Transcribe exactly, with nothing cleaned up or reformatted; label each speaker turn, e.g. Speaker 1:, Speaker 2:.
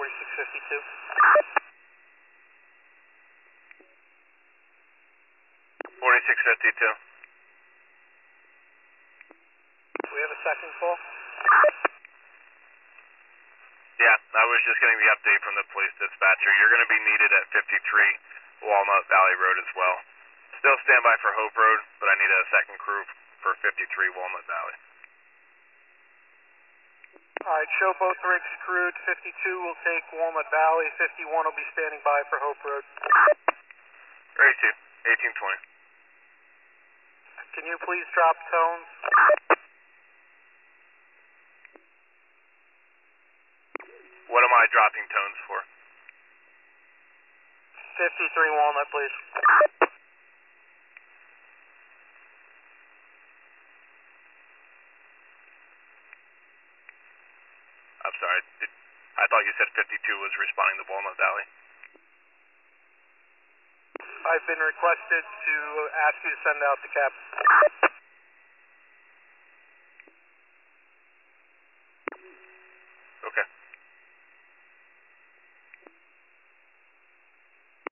Speaker 1: forty-six fifty-two.
Speaker 2: forty-six fifty-two.
Speaker 1: Do we have a second call?
Speaker 2: Yeah, I was just getting the update from the police dispatcher. You're going to be needed at fifty-three Walnut Valley Road as well. Still stand by for Hope Road, but I need a second crew for fifty-three Walnut Valley.
Speaker 1: Alright, show both rigs crewed. fifty-two will take Walnut Valley. fifty-one will be standing by for Hope Road.
Speaker 2: Ready to, eighteen twenty.
Speaker 1: Can you please drop tones?
Speaker 2: What am I dropping tones for?
Speaker 1: fifty-three Walnut, please.
Speaker 2: I'm sorry. Did, I thought you said fifty-two was responding to Walnut Valley.
Speaker 1: I've been requested to ask you to send out the cap.